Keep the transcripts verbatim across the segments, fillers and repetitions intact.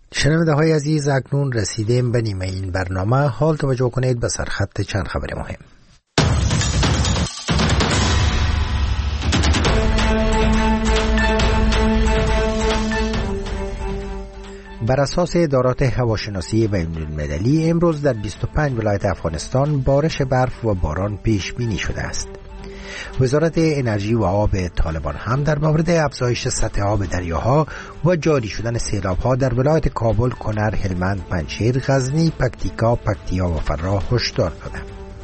شنونده های عزیز، اکنون رسیدیم به نیمه این برنامه. حال توجه کنید به سرخط چند خبر مهم. بر اساس ادارات هواشناسی بین‌المللی امروز در بیست و پنج ولایت افغانستان بارش برف و باران پیش بینی شده است. وزارت انرژی و آب طالبان هم در مورد افزایش سطح آب دریاها و جاری شدن سیلاب‌ها در ولایت کابل، کنر، هلمند، پنجشیر، غزنی، پکتیکا، پکتیا و فراه هشدار دادند.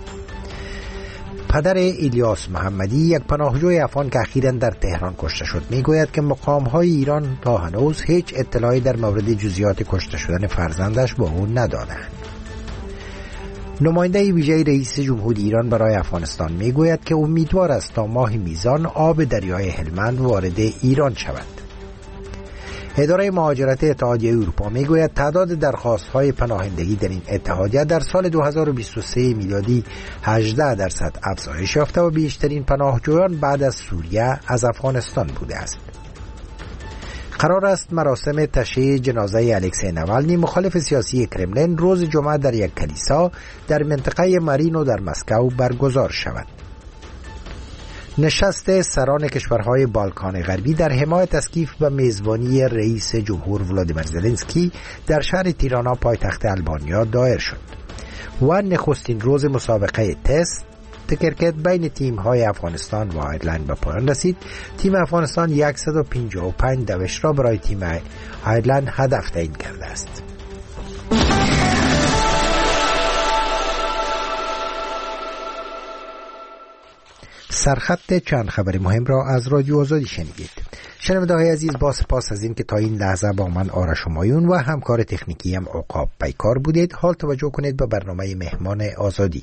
پدر الیاس محمدی، یک پناهجوی افغان که اخیراً در تهران کشته شد، میگوید که مقام‌های ایران تا هنوز هیچ اطلاعی در مورد جزئیات کشته شدن فرزندش با او ندادند. نماینده ویژه رئیس جمهوری ایران برای افغانستان میگوید که امیدوار است تا ماه میزان آب دریای هلمند وارد ایران شود. اداره مهاجرت اتحادیه اروپا میگوید تعداد درخواست‌های پناهندگی در این اتحادیه در سال دو هزار و بیست و سه میلادی هجده درصد افزایش یافته و بیشترین پناهجویان بعد از سوریه از افغانستان بوده است. قرار است مراسم تشییع جنازه الکسی نوالنی، مخالف سیاسی کرملین، روز جمعه در یک کلیسا در منطقه مارینو در مسکو برگزار شود. نشست سران کشورهای بالکان غربی در حمایت از کیف به میزبانی رئیس جمهور ولادیمیر زلنسکی در شهر تیرانا پایتخت آلبانیا دایر شد و نخستین روز مسابقه تست کرکت بین تیم‌های افغانستان و آیرلند به پایان رسید. تیم افغانستان صد و پنجاه و پنج دوش را برای تیم آیرلند هدف تعیین کرده است. سرخط چند خبر مهم را از رادیو آزادی شنیدید. شنونده‌های عزیز، با سپاس از این که تا این لحظه با من آرش همایون و همکار تکنیکی هم عقاب پیکار بودید. حال توجه کنید به برنامه مهمان آزادی.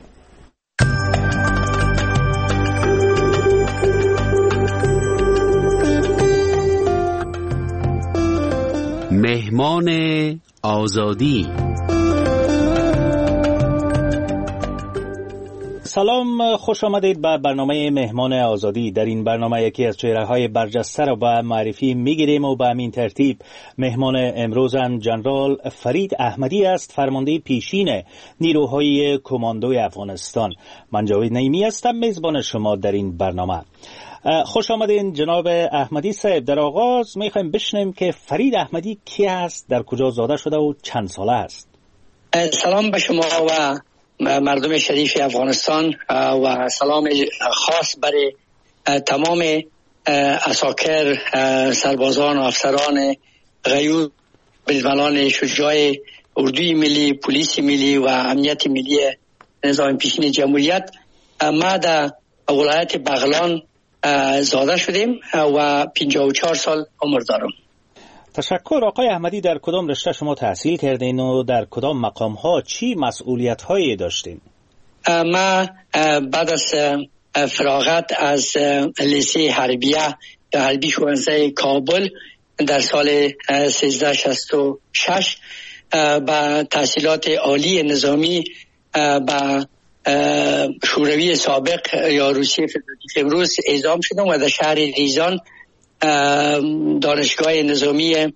مهمان آزادی. سلام، خوش آمدید به برنامه مهمان آزادی. در این برنامه یکی از چهره‌های برجسته را به معرفی می‌گیریم و به همین ترتیب مهمان امروزم جنرال فرید احمدی است، فرمانده پیشین نیروهای کماندوی افغانستان. من جاوید نعیمی هستم، میزبان شما در این برنامه. خوش آمدین جناب احمدی صاحب. در آغاز میخوایم بشنویم که فرید احمدی کی است، در کجا زاده شده و چند ساله است؟ سلام به شما و مردم شریف افغانستان و سلام خاص برای تمام عساکر، سربازان و افسران غیور، بزملان شجاع اردوی ملی، پلیس ملی و امنیت ملی نظام پیشین جمهوریت. ما در ولایت بغلان زاده شدیم و پنجاه و چهار سال عمر دارم. تشکر. آقای احمدی، در کدام رشته شما تحصیل کردین و در کدام مقام ها چی مسئولیت هایی داشتین؟ ما بعد از فراغت از لیسه حربیه یا حربی شوانزه کابل در سال سیزده شصت و شش با تحصیلات عالی نظامی با شوروی سابق یا روسیه فدراتیو امروز اعزام شدم و در شهر ریزان دانشگاه نظامی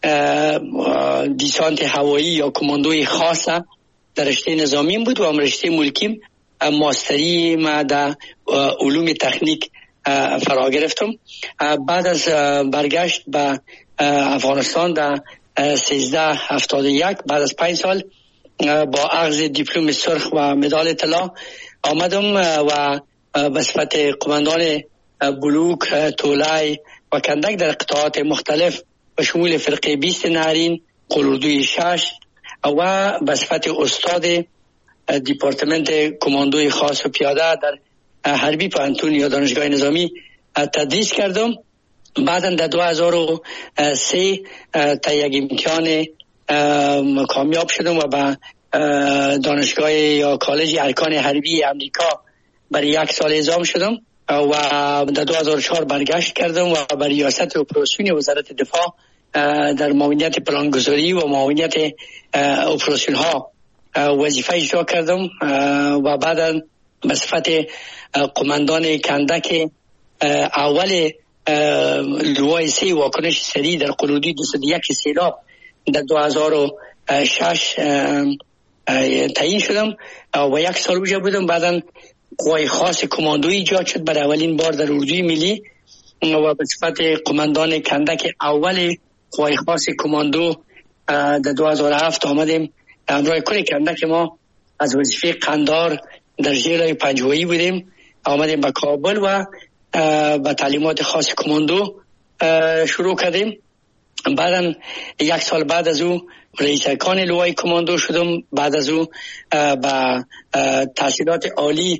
دیسانت هوایی یا کماندوی خاصه در رشته نظامیم بود و رشته ملکیم ماستری ما در علوم تکنیک فرا گرفتم. بعد از برگشت به افغانستان در سیزده هفتاد و یک بعد از پنج سال با اخذ دیپلم سرخ و مدال طلا آمدم و به صفت قماندان بلوک، تولای و کندک در قطعات مختلف به شمول فرقه بیست نهرین، قلوردوی شش و به صفت استاد دیپارتمنت کماندوی خاص و پیاده در حربی پانتون یا دانشگاه نظامی تدریس کردم. بعدا در دو هزار و سه تا یک امتحان کامیاب شدم و به دانشگاه یا کالج ارکان حربی امریکا برای یک سال اعزام شدم و در دو هزار و چهار برگشت کردم و بر ریاست اپراسیون وزارت دفاع در معاونیت پلانگذاری و معاونیت اپراسیون ها وظیفه اجرا کردم و بعدا به صفت قماندان کندک اول لوای سه واکنش سریع در قلودی دویست و یک سیلاب در دو هزار و شش تعیین شدم و یک سال اونجا بودم. بعداً قوای خاص کماندویی ایجاد شد برای اولین بار در اردوی ملی و به صفت قماندان کندک اول قوای خاص کماندو در دو هزار و هفت آمدیم. همراه کل کندک ما از وظیفه قندار در ژیلای پنجوایی بودیم، آمدیم به کابل و با تعلیمات خاص کماندو شروع کردیم. بعداً یک سال بعد از او رئیس ارکان لوای کماندو شدم. بعد از او با تحصیلات عالی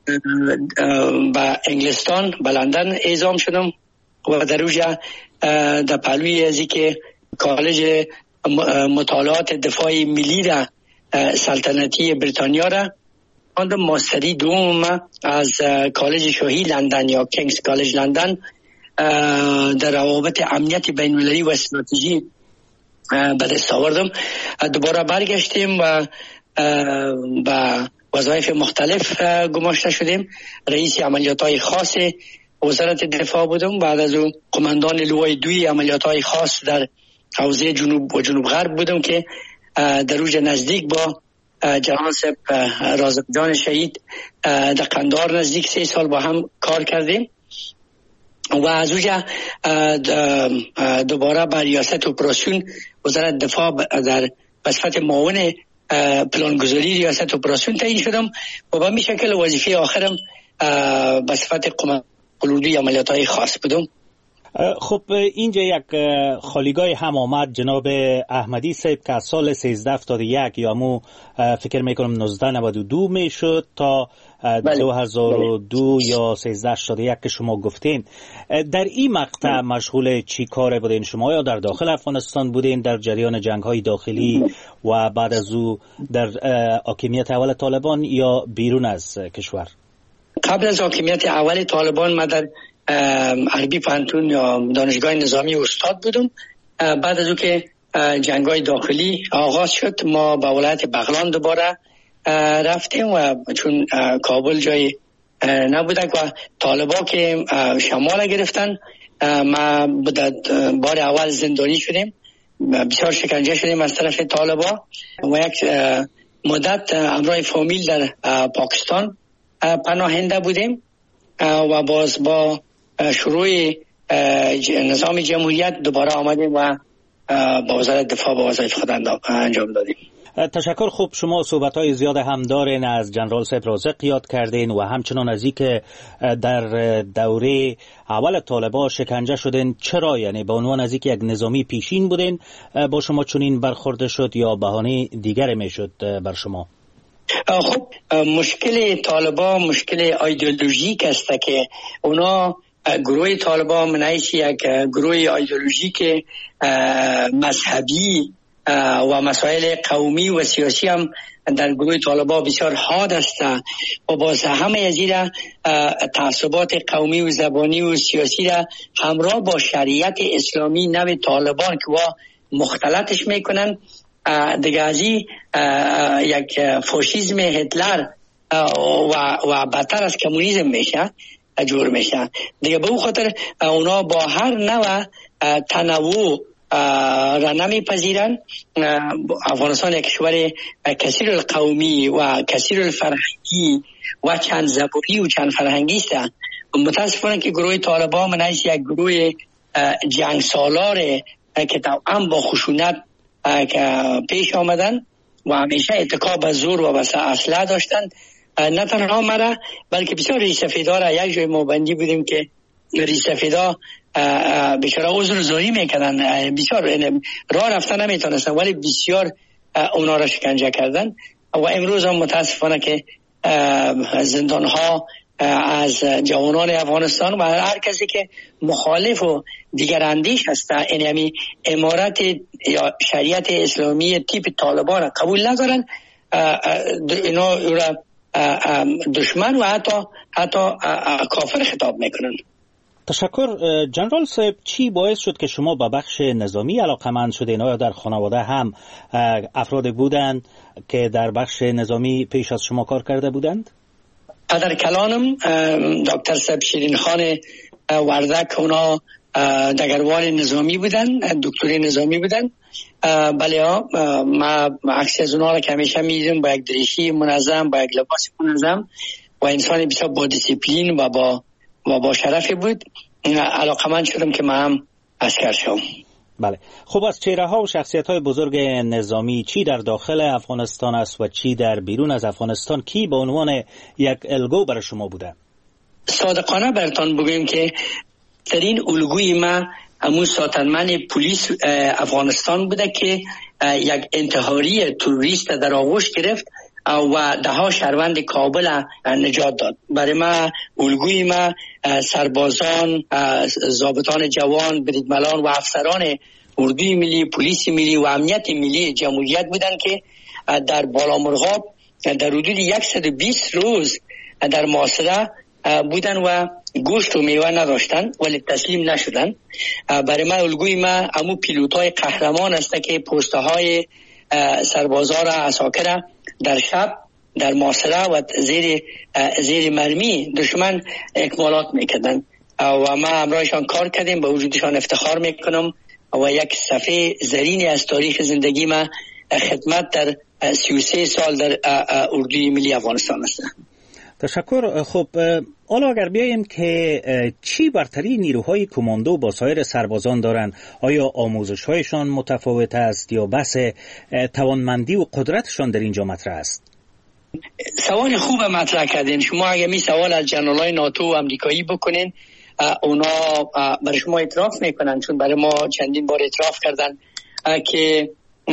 به انگلستان به لندن اعزام شدم و در اونجا در پهلوی ازی که کالج مطالعات دفاعی ملی را سلطنتی بریتانیا را خواندم. ماستری دوم از کالج شاهی لندن یا کینگز کالج لندن در روابط امنیت بین المللی و استراتژی به دست آوردم. دوباره برگشتیم و با وظایف مختلف گماشته شدیم. رئیس عملیات‌های خاص وزارت دفاع بودم. بعد از اون قماندان لوای دوی عملیات‌های خاص در حوزه جنوب و جنوب غرب بودم که در اوج نزدیک با جناب رازق جان شهید در قندار نزدیک سه سال با هم کار کردیم و از اونجا دوباره به ریاست اپراسیون وزارت دفاع در بصفت معاون پلانگذاری ریاست اپراسیون تعیین شدم و به این شکل وظیفه آخرم بصفت قماندان اردوی عملیات‌های خاص بودم. خب اینجا یک خالیگاه هم آمد جناب احمدی صاحب که از سال سیزده هفتاد و یک یا مو فکر میکنم نوزده نود و دو میشد تا دو هزار و دو یا سیزده هشتاد و یک که شما گفتین. در این مقطع مشغول چی کار بودین شما؟ یا در داخل افغانستان بودین در جریان جنگ های داخلی و بعد از او در حاکمیت اول طالبان یا بیرون از کشور؟ قبل از حاکمیت اول طالبان ما در عربی پانتون یا دانشگاه نظامی استاد بودم. بعد از او که جنگ‌های داخلی آغاز شد ما به ولایت بغلان دوباره رفتیم و چون کابل جای نبوده و طالبا که شمال گرفتن ما بار اول زندانی شدیم، بسیار شکنجه شدیم از طرف طالبا و یک مدت همراه فامیل در پاکستان پناهنده بودیم و باز با شروع نظام جمهوریت دوباره آمدیم و با وزارت دفاع با وظایف خود انجام دادیم. تشکر. خوب شما صحبت‌های زیاد هم دارین از جنرال صاحب رازق یاد کردین و همچنان از اینکه در دوره اول طالبان شکنجه شدین. چرا؟ یعنی به عنوان از اینکه یک نظامی پیشین بودین با شما چنین برخورده شد یا بهانه دیگر میشد بر شما؟ خب مشکل طالبان مشکل ایدئولوژیک است که اونا گروه طالبان منعیش یک گروه ایدئولوژیک مذهبی و مسائل قومی و سیاسی هم در گروه طالبان بسیار حاد است و باز همه از این تعصبات قومی و زبانی و سیاسی را همراه با شریعت اسلامی نو طالبان که وا مختلطش میکنن دیگه از این یک فاشیسم هتلر و, و بدتر از کمونیسم میشه جور میشه دیگه. به اون خاطر اونا با هر نوع تنوع را نمیپذیرن. افغانستان یک کشور کثیر القومی و کثیر الفرهنگی و چند زبانی و چند فرهنگی است. متاسفانه که گروه طالبان منعیش یک گروه جنگ سالاره که توأم با خشونت پیش آمدن و همیشه اتکا به زور و به اسلحه داشتن. نه تنها مرا بلکه بسیار ریسفیدا را یک جای ما بندی بودیم که ریسفیدا بیچاره عذر زوری میکردن، بسیار راه رفتن نمیتونستن ولی بسیار اونا را شکنجه کردن و امروز هم متاسفانه که زندان ها از جوانان افغانستان و هر کسی که مخالف و دیگر اندیش هست یعنی امارت یا شریعت اسلامی تیپ طالبان را قبول ندارن، اینا را دشمن و حتی حتی کافر خطاب میکنن. تشکر. جنرال صاحب چی باعث شد که شما به بخش نظامی علاقمند شدین؟ آیا در خانواده هم افراد بودند که در بخش نظامی پیش از شما کار کرده بودند؟ پدر کلانم دکتر صاحب شیرین خان وردک اونا دگروان نظامی بودن، دکتر نظامی بودن. بله ها، ما عکس از اونها را که همیشه میدیدم با یک دریشی منظم، با یک لباس منظم و انسان بسیار با دیسیپلین و با و با شرفی بود. علاقمند شدم که من هم عسکر شدم. بله. خب از چهره ها و شخصیت های بزرگ نظامی چی در داخل افغانستان است و چی در بیرون از افغانستان کی به عنوان یک الگو برای شما بوده؟ صادقانه براتون بگویم که ترین الگوی ما همون ساتنمن پلیس افغانستان بوده که یک انتحاری تروریست در آغوش گرفت و ده ها شهروند کابل نجات داد. برای ما الگوی ما سربازان، ضابطان جوان، بریدملان و افسران اردوی ملی، پلیس ملی و امنیت ملی جمهوریت بودند که در بالامرغاب در حدود صد و بیست روز در محاصره بودن و گوشت و میوه نداشتن ولی تسلیم نشدن. برای من الگوی ما همون پیلوت‌های قهرمان است که پست‌های سربازا را عساکر در شب در محاصره و زیر زیر مرمی دشمن اکمالات میکردن و ما همراهشان کار کردیم، به وجودشان افتخار میکنم و یک صفحه زرینی از تاریخ زندگی ما خدمت در سی و سه سال در اردوی ملی افغانستان است. تشکر. خب حالا اگر بیاییم که چی برتری نیروهای کماندو با سایر سربازان دارند؟ آیا آموزش‌هایشان متفاوت است یا بحث توانمندی و قدرتشان در اینجا مطرح است؟ سوال خوب مطرح کردین. شما اگر می سوال از جنرالای ناتو و امریکایی بکنین، اونا برای شما اعتراف میکنن، چون برای ما چندین بار اعتراف کردن که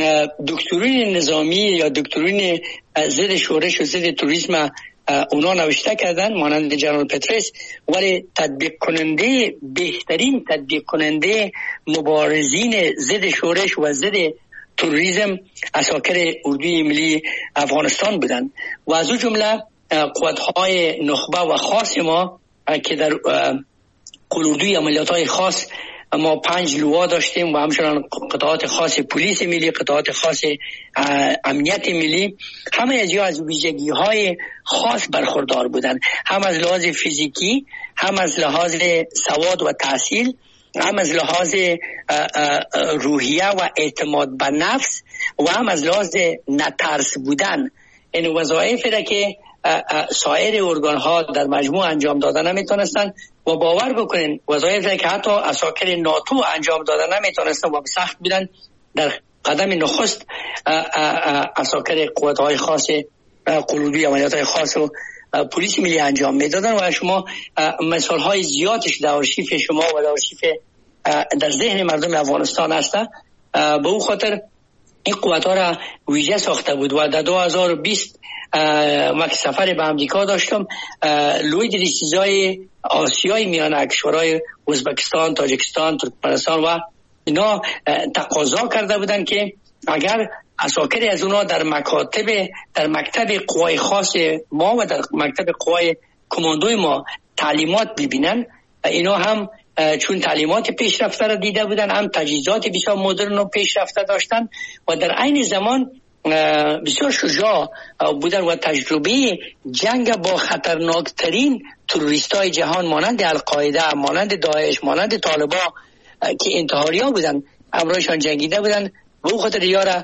دکترین نظامی یا دکترین ضد شورش و ضد توریسم اونا نوشته کردن مانند جنرال پترس، ولی تطبیق کننده بهترین تطبیق کننده مبارزین ضد شورش و ضد تروریسم عساکر اردوی ملی افغانستان بودن و از او جمله قوت‌های نخبه و خاص ما که در قلوردوی عملیات‌های خاص ما پنج لوا داشتیم و همچنان قطعات خاص پلیس ملی، قطعات خاص امنیت ملی، همه از یا از ویژگی‌های خاص برخوردار بودند، هم از لحاظ فیزیکی، هم از لحاظ سواد و تحصیل، هم از لحاظ روحیه و اعتماد به نفس و هم از لحاظ نترس بودن. این وظایفی را که سایر ارگان‌ها در مجموع انجام دادن نمیتونستن و باور بکنین وظایفی که حتی عساکر ناتو انجام دادن نمیتونستن و سخت بودن، در قدم نخست عساکر قوت‌های خاص قلوبی عملیات‌های خاص و پلیس ملی انجام میدادن و شما مثال‌های زیادش در آرشیف شما و در آرشیف در ذهن مردم افغانستان هست. به اون خاطر این قوت‌ها را ویژه ساخته بود و در دو هزار و بیست وقتی سفر به امریکا داشتم، لوی دریسیزای آسیای میانه کشورهای ازبکستان، تاجیکستان، ترکمنستان و اینا تقاضا کرده بودن که اگر عساکری از اونا در مکاتب در مکتب قوای خاص ما و در مکتب قوای کماندوی ما تعلیمات ببینن، اینا هم چون تعلیمات پیشرفته را دیده بودن، هم تجهیزات بسیار مدرن و پیشرفته داشتن و در عین زمان بسیار شجاع بودن و تجربه جنگ با خطرناکترین تروریستای جهان مانند القاعده، مانند داعش، مانند طالبان که انتحاری ها بودن همراهشان جنگیده بودن و او خاطر یارا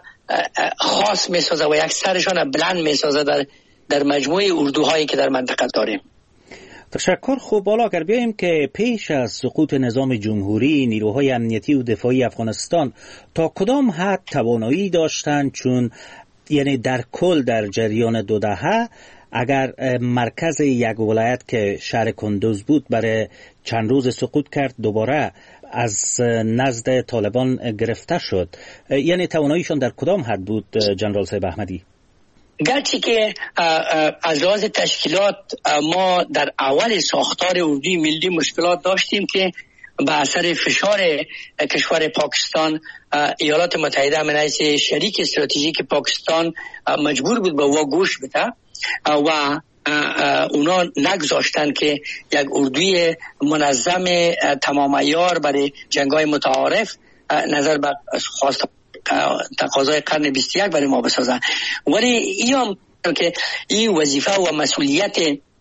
خاص می سازه و یک سرشان بلند می سازه در, در مجموعه اردوهایی که در منطقه داریم. تشکر. خوب، حالا اگر بیاییم که پیش از سقوط نظام جمهوری نیروهای امنیتی و دفاعی افغانستان تا کدام حد توانایی داشتند، چون یعنی در کل در جریان دو دهه اگر مرکز یک ولایت که شهر کندوز بود برای چند روز سقوط کرد دوباره از نزد طالبان گرفته شد، یعنی تواناییشان در کدام حد بود جنرال صاحب احمدی؟ گرچه که از لحاظ تشکیلات ما در اول ساختار اردوی ملی مشکلات داشتیم که به اثر فشار کشور پاکستان ایالات متحده من حیث شریک استراتژیک پاکستان مجبور بود به وا گوش بده و اونا نگذاشتن که یک اردوی منظم تمام عیار برای جنگ‌های متعارف نظر به خواست تقاضای قرن بیست و یک برای ما بسازن. ولی این که این وظیفه و مسئولیت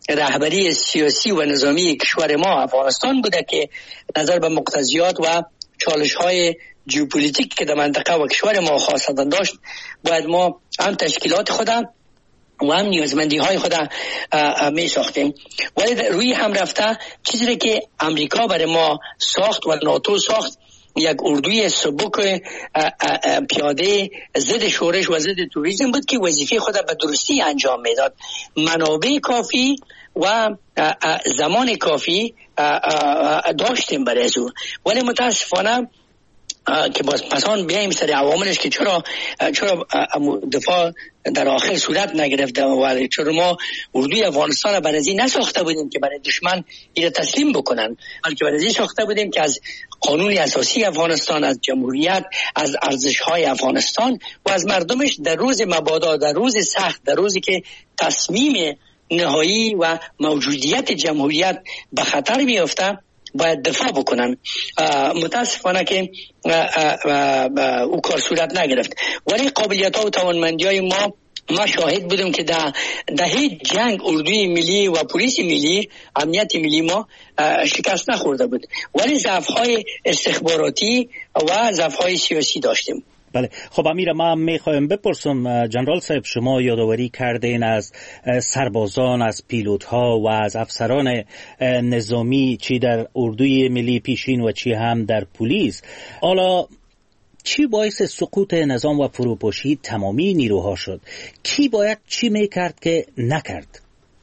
رهبری سیاسی و نظامی کشور ما افغانستان بوده که نظر به مقتضیات و چالش های ژئوپلیتیک که در منطقه و کشور ما خاصه داشت، باید ما هم تشکیلات خودم و هم نیازمندی های خودم می ساختیم. ولی روی هم رفته چیزی که امریکا برای ما ساخت و ناتو ساخت، یک اردوی سبک پیاده ضد شورش و ضد توریسم بود که وظیفه خود به درستی انجام میداد. منابع کافی و زمان کافی داشتیم برای او، ولی متاسفانه که باز پسان بیایم سر عواملش که چرا چرا دفاع در آخر صورت نگرفته و چرا ما اردوی افغانستان برای این نساخته بودیم که برای دشمن این تسلیم بکنن، بلکه برای این ساخته بودیم که از قانون اساسی افغانستان، از جمهوریت، از ارزش‌های افغانستان و از مردمش در روز مبادا، در روز سخت، در روزی که تصمیم نهایی و موجودیت جمهوریت به خطر میفته باید دفاع بکنن. متاسفانه که او کار صورت نگرفت، ولی قابلیت ها و توانمندی های ما ما شاهد بودیم که در دهه جنگ اردوی ملی و پلیس ملی، امنیت ملی ما شکست نخورده بود، ولی ضعف های استخباراتی و ضعف های سیاسی داشتیم. بله، خب امیر، ما میخوایم بپرسم جنرال صاحب، شما یادآوری کردین از سربازان، از پیلوت ها و از افسران نظامی، چی در اردوی ملی پیشین و چی هم در پلیس. حالا چی باعث سقوط نظام و فروپاشی تمامی نیروها شد؟ کی باید چی میکرد که نکرد؟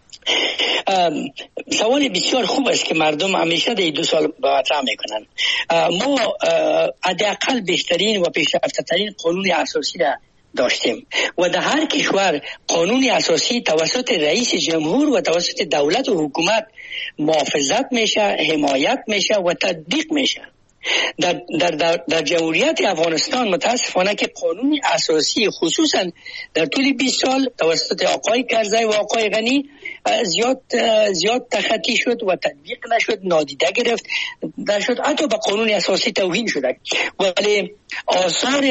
سوال بسیار خوب است که مردم همیشه در دو سال مطرح میکنن. ما حداقل بهترین و پیشرفته ترین قانون اساسی را داشتیم و در هر کشور قانون اساسی توسط رئیس جمهور و توسط دولت و حکومت محافظت میشه، حمایت میشه و تطبیق میشه. در, در, در, در جمهوریت افغانستان متاسفانه که قانون اساسی خصوصا در طول بیست سال توسط آقای کرزی و آقای غنی زیاد زیاد تخطی شد و تطبیق نشد، نادیده گرفت نشد، حتی به قانون اساسی توهین شد. ولی آثار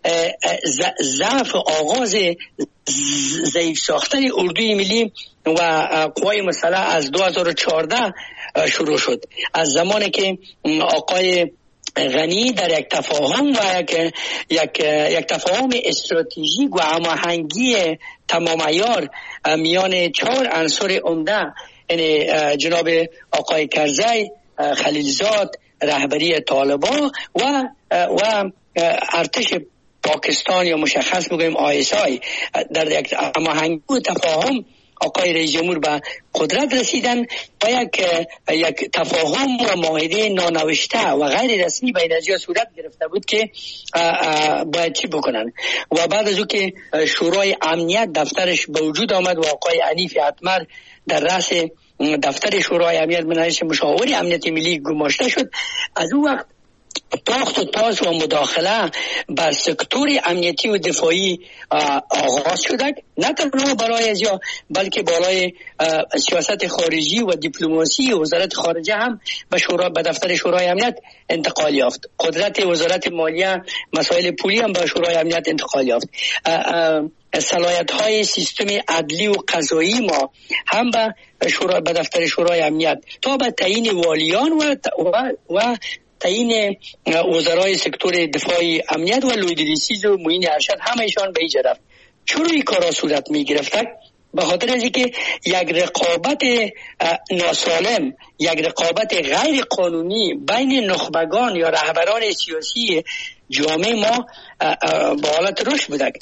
ضعف آغاز ضعیف ساختن اردوی ملی و قوای مسلح از دو هزار و چهارده شروع شد، از زمانی که آقای غنی در یک تفاهم و یک یک یک تفاهم استراتژیک و هماهنگی تمام عیار میان چهار عنصر عمده، یعنی جناب آقای کرزی، خلیلزاد، رهبری طالبان و و ارتش پاکستان یا مشخص بگویم آی اس آی، در یک هماهنگی و تفاهم آقای رئیس جمهور به قدرت رسیدن و یک یک تفاهم و معاهده نانوشته و غیر رسمی بین از صورت گرفته بود که باید چی بکنن. و بعد از او که شورای امنیت دفترش به وجود آمد و آقای حنیف اتمر در رأس دفتر شورای امنیت منعش مشاور امنیت ملی گماشته شد، از اون وقت تاخت و تاز و مداخله بر سکتور امنیتی و دفاعی آغاز شده، نه تنها برای ازیا بلکه برای سیاست خارجی و دیپلماسی وزارت خارجه هم به شورا به دفتر شورای امنیت انتقال یافت. قدرت وزارت مالیه مسائل پولی هم به شورای امنیت انتقال یافت. صلاحیت های سیستم عدلی و قضایی ما هم به شورا به دفتر شورای امنیت تا به تعیین والیان و و, و تعیین وزرای سکتور دفاعی امنیت و لویدریسیز و معین ارشد همهشان به ایجا رفت. چرا این کارا صورت می گرفت؟ به خاطر از اینکه یک رقابت ناسالم، یک رقابت غیر قانونی بین نخبگان یا رهبران سیاسی جامعه ما با حالت رشد بوده.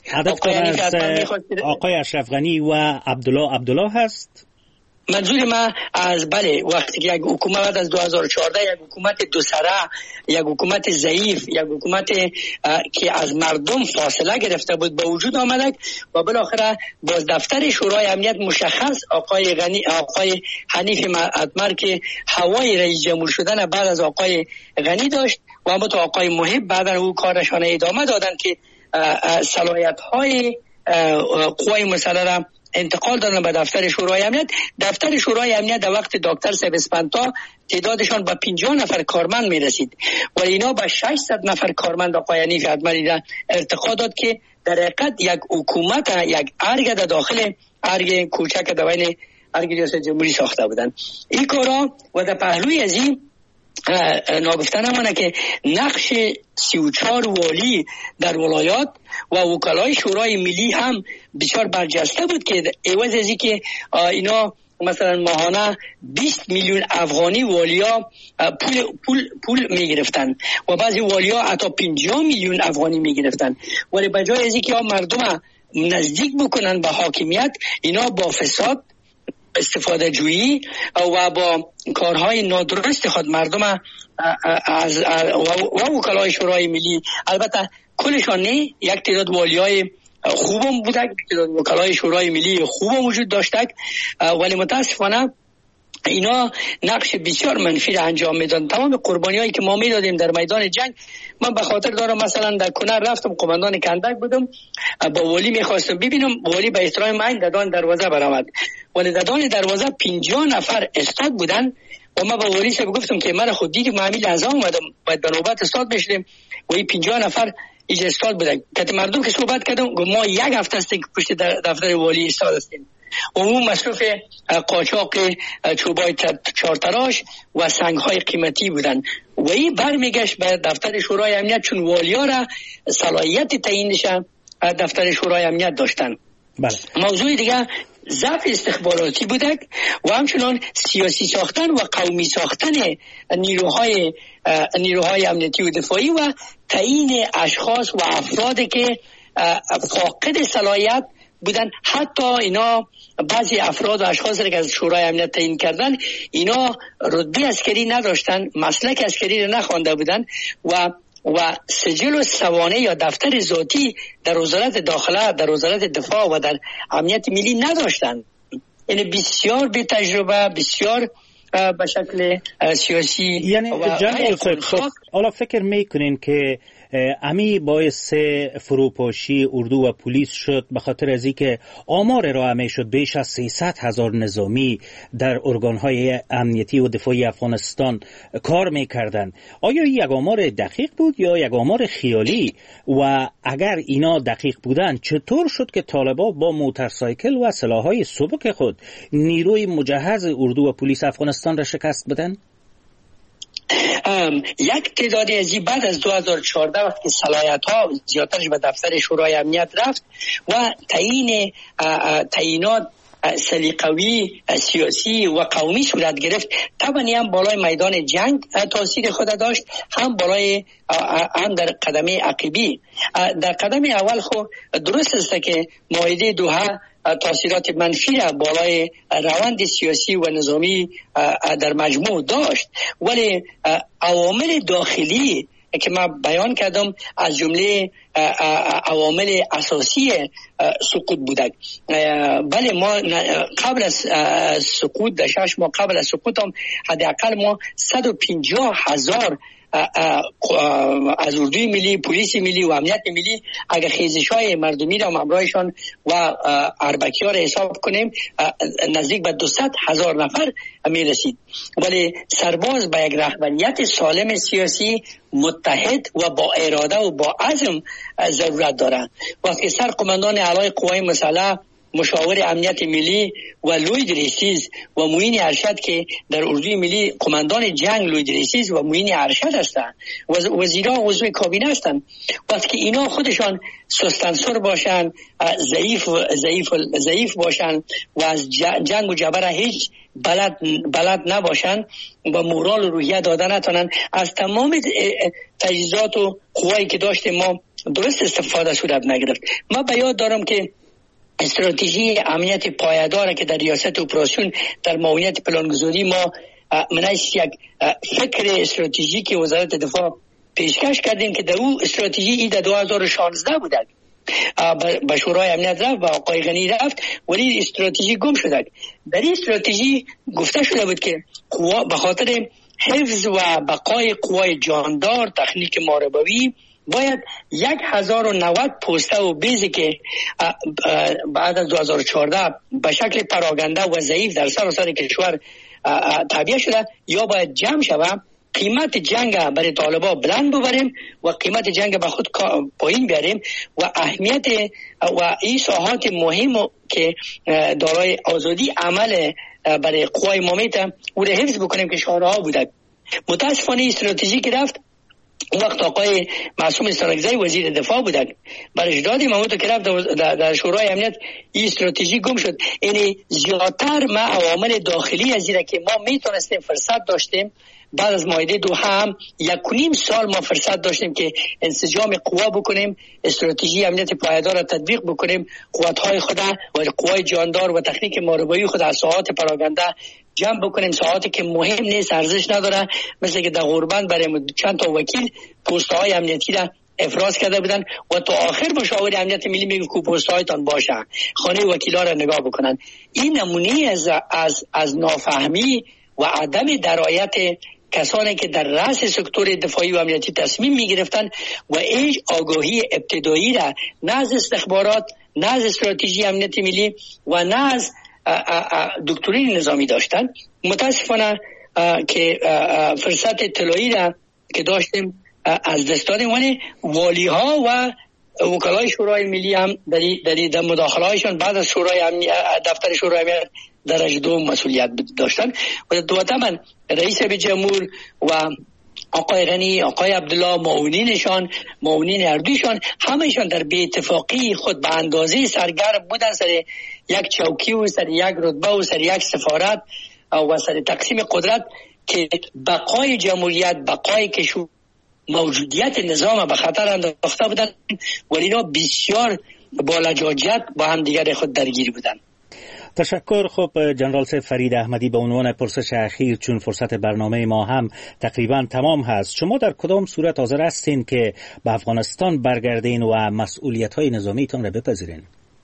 آقای اشرف غنی و عبدالله عبدالله هست. منظور ما از بله وقتی که یک حکومت از دو هزار و چهارده یک حکومت دو سره، یک حکومت ضعیف، یک حکومت که از مردم فاصله گرفته بود به وجود آمد و بالاخره باز دفتر شورای امنیت مشخص آقای غنی آقای حنیف اتمر که هوای رئیس جمهور شدن بعد از آقای غنی داشت و اما تا آقای محب بعد از او کارشان ادامه دادن که صلاحیت های قوای مسلح را انتقال دادن به دفتر شورای امنیت. دفتر شورای امنیت در وقت دکتر سیب اسپانتا تعدادشان به پنجاه نفر کارمند می رسید و اینا به ششصد نفر کارمند آقای حنیف اتمری را ارتقا داد که در حقیقت یک حکومت، یک ارگ در داخل ارگ کوچک در بین ارگ ریاست جمهوری ساخته بودن. این کارا و در پهلوی از این ناگفتن همانه که نقش سی و چهار والی در ولایات و وکلای شورای ملی هم بسیار برجسته بود که عوض از که اینا مثلا ماهانه بیست میلیون افغانی والیا پول پول پول میگرفتن و بعضی والیا حتی پنجاه میلیون افغانی میگرفتن، ولی بجای از اینکه مردم نزدیک بکنن به حاکمیت، اینا با فساد، استفاده جویی و با کارهای نادرست خود مردم از و وکلای شورای ملی، البته کلشان نه، یک تعداد والیای خوبم بودک، وکلای شورای ملی خوبم وجود داشتک، ولی متاسفانه اینا نقش بسیار منفی را انجام میدن. تمام قربانی هایی که ما میدادیم در میدان جنگ، من به خاطر دارم مثلا در کنر رفتم، قماندان کندک بودم، با والی میخواستم ببینم، والی به احترام من دادان دروازه برآمد، ولی دادان دروازه پنجاه نفر استاد بودن و ما با والی صاحب گفتم که من خود دیدم معامل لحظه اومدم باید به نوبت استاد بشیم و این پنجاه نفر ایج استاد بودن. که مردم که صحبت کردم ما یک هفته است که پشت دفتر والی استاد هستیم. عموم مصرف قاچاق چوبای چارتراش و سنگ‌های قیمتی بودن و این برمیگشت به دفتر شورای امنیت، چون والیا را صلاحیت تعیینش دفتر شورای امنیت داشتن. بله. موضوع دیگه ضعف استخباراتی بودک و همچنان سیاسی ساختن و قومی ساختن نیروهای نیروهای امنیتی و دفاعی و تعیین اشخاص و افرادی که فاقد صلاحیت بودن. حتی اینا بعضی افراد و اشخاص که از شورای امنیت تعیین کردن، اینا رتبه عسکری نداشتن، مسلک عسکری را نخوانده بودن و و سجل و سوانه یا دفتر ذاتی در وزارت داخله، در وزارت دفاع و در امنیت ملی نداشتن. یعنی بسیار بی تجربه، بسیار به شکل سیاسی. یعنی جنرال صاحب حالا فکر میکنین که امی باعث فروپاشی اردو و پلیس شد به خاطر از اینکه آمار ارائه شد بیش از سیصد هزار نظامی در ارگان‌های امنیتی و دفاعی افغانستان کار میکردن؟ آیا یک آمار دقیق بود یا یک آمار خیالی؟ و اگر اینا دقیق بودن چطور شد که طالبان با موتورسایکل و سلاح‌های سبک خود نیروی مجهز اردو و پلیس افغانستان را شکست بدن؟ یک تعدادی از این بعد از دو هزار و چهارده وقتی که صلاحیت ها زیادترش به دفتر شورای امنیت رفت و تعیین تعیینات سلیقوی سیاسی و قومی صورت گرفت، طبعا هم بالای میدان جنگ تاثیر خود داشت، هم بالای هم در قدم عقبی. در قدم اول خو درست است که معاهده دوحه تاثیرات منفی را بالای روند سیاسی و نظامی در مجموع داشت، ولی عوامل داخلی که من بیان کردم از جمله عوامل اساسی سقوط بودند. بله ما قبل از سقوط در شش ماه قبل از سقوط هم حداقل ما صد و پنجاه هزار از اردوی ملی، پلیس ملی و امنیت ملی اگر خیزش‌های مردمی را همراهشان و اربکی‌ها را حساب کنیم نزدیک به دویست هزار نفر می‌رسید. ولی سرباز با یک رهبریت سالم سیاسی متحد و با اراده و با عزم ضرورت دارند. وقتی سرقماندان اعلی قوای مسلح، مشاور امنیت ملی و لوید ریسیز و معین ارشد که در اردوی ملی قماندان جنگ لوید ریسیز و معین ارشد هستند، وزیران عضو کابینه هستند، وقتی اینا خودشان سستنسر باشن، ضعیف ضعیف ضعیف باشن و از جنگ و جبر هیچ بلد بلد نباشن و مورال و روحیه دادن نتونن، از تمام تجهیزات و قوایی که داشتیم ما درست استفاده صورت نگرفت. ما به یاد دارم که استراتژی امنیت پایدار که در ریاست اپراسیون در معاونیت پلانگذاری ما منعکس یک فکر استراتژی که وزارت دفاع پیشکش کردیم که در او استراتژی ای در دو هزار و شانزده بوده به شورای امنیت رفت و آقای غنی رفت ولی استراتژی گم شده. در این استراتژی گفته شده بود که قوا به خاطر حفظ و بقای قوای جاندار تکنیک محاربوی باید یک هزار و نود پوسته و بیزی که بعد از دو هزار و چهارده به شکل پراگنده و ضعیف در سراسر کشور تعبیه شده یا باید جمع شود قیمت جنگ برای طالبا بلند ببریم و قیمت جنگ به خود پایین بیاریم و اهمیت و این ساحات مهم که دارای آزادی عمل برای قوای مامیت او را حفظ بکنیم که شعارها بوده. متاسفانه استراتژی که رفت وقت آقای معصوم استانکزی وزیر دفاع بودن بر اجداد محمود که رفت در شورای امنیت این استراتژی گم شد. یعنی زیادتر ما عوامل داخلی از اینه که ما میتونستیم فرصت داشتیم بعد از معاهده دوحه هم یک و نیم سال ما فرصت داشتیم که انسجام قوا بکنیم، استراتژی امنیت پایدار را تطبیق بکنیم، قوت‌های خود و قوای جاندار و تکنیک محاربه‌ای خود از ساحات پراگنده جمع بکنیم، ساحاتی که مهم نیست ارزش نداره، مثل که در غربند برای چند تا وکیل پست‌های امنیتی را افراز کرده بودن و تا آخر مشاور امنیت ملی میگه که پست‌هایتان باشه، خانه وکیلا را نگاه بکنن. این نمونه از از از نافهمی و عدم درایت کسانی که در رأس سکتور دفاعی و امنیتی تصمیم می گرفتن و هیچ آگاهی ابتدایی را نه از استخبارات، نه از استراتژی امنیتی ملی و نه از دکترین نظامی داشتن. متاسفانه که فرصت طلایی را که داشتیم از دست دادیم، ولی والی ها و وکلای شورای ملی هم در در مداخله هایشان بعد از شورای دفتر شورای امنیت درجه دوم مسئولیت داشتن و دوتا من رئیس جمهور و آقای غنی، آقای عبدالله، معاونینشان، معاونین اردویشان، همهشان در بی اتفاقی خود به اندازه سرگرم بودن سر یک چوکی و سر یک رتبه و سر یک سفارت و سر تقسیم قدرت که بقای جمهوریت، بقای کشور، موجودیت نظام به خطر انداخته بودن، ولی اینا بسیار با لجاجت با هم دیگر خود درگیر بودن. تشکر. خب جنرال سید فرید احمدی، به عنوان پرسش اخیر، چون فرصت برنامه ما هم تقریبا تمام هست، شما در کدام صورت حاضر هستین که به افغانستان برگردین و مسئولیت‌های نظامیتان را بپذیرین؟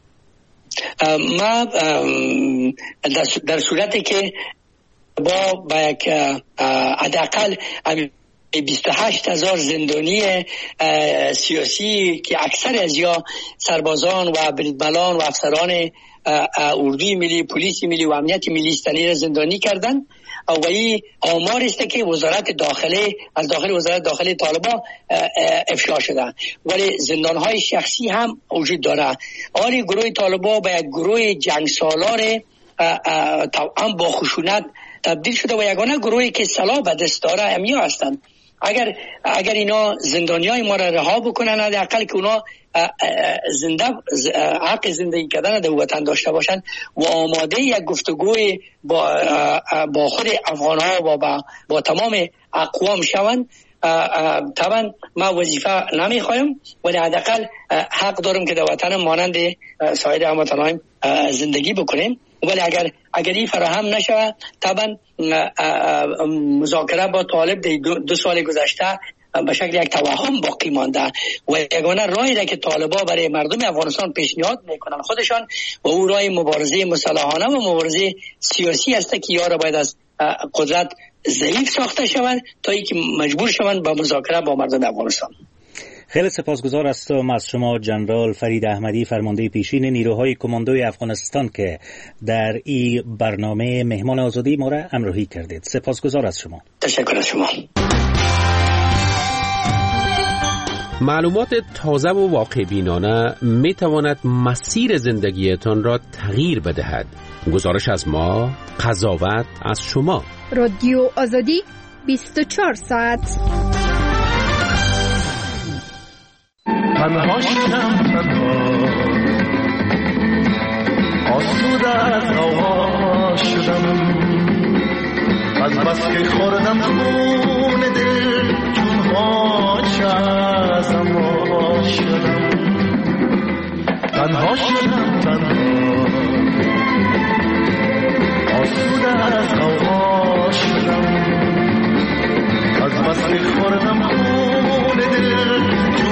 ما در صورتی که با با یک حداقل بیست و هشت هزار زندانی سیاسی که اکثر از یا سربازان و بریدبلان و افسران اردوی ملی، پلیس ملی و امنیت ملی استانی را زندانی کردن و این آمار است که وزارت داخله از داخل وزارت داخله طالبان افشا شده، ولی زندانهای شخصی هم وجود داره. آن گروه طالبان به یک گروه جنگ سالار طبعا با خشونت تبدیل شده و یگانه گروهی که سلاح به دست داره امیا هستند. اگر اگر اینا زندانیای ما را رها بکنن، حداقل که اونا زنده حق زندگی کردن در وطن داشته باشن و آماده یک گفتگوی با با خود افغان‌ها و با, با تمام اقوام شوند، طبعا ما وظیفه نمیخوایم ولی حداقل حق دارم که در وطن مانند سایر هموطنان زندگی بکنیم. ولی اگر اگر این فراهم نشود، طبعا مذاکره با طالب دو, دو سال گذشته به شکل یک توهم باقی مانده و یگانه راهی را که طالبا برای مردم افغانستان پیشنهاد میکنن خودشان و او راه مبارزه مسلحانه و مبارزه سیاسی است که یارا باید از قدرت ضعیف ساخته شوند تا اینکه مجبور شوند با مذاکره با مردم افغانستان. خیلی سپاسگزار هستم از شما جنرال فرید احمدی، فرمانده پیشین نیروهای کماندوی افغانستان که در این برنامه مهمان آزادی ما را همراهی کردید. سپاسگزار از شما. تشکر از شما. معلومات تازه و واقع بینانه می تواند مسیر زندگیتان را تغییر بدهد. گزارش از ما، قضاوت از شما. رادیو آزادی بیست و چهار ساعت. تنها شدم، تنها آسوده از هوا شدم، از بس که خوردم خون دل چون هاچه ازم وا شدم. تنها شدم، تنها آسوده از هوا شدم، از بس که خوردم خون دل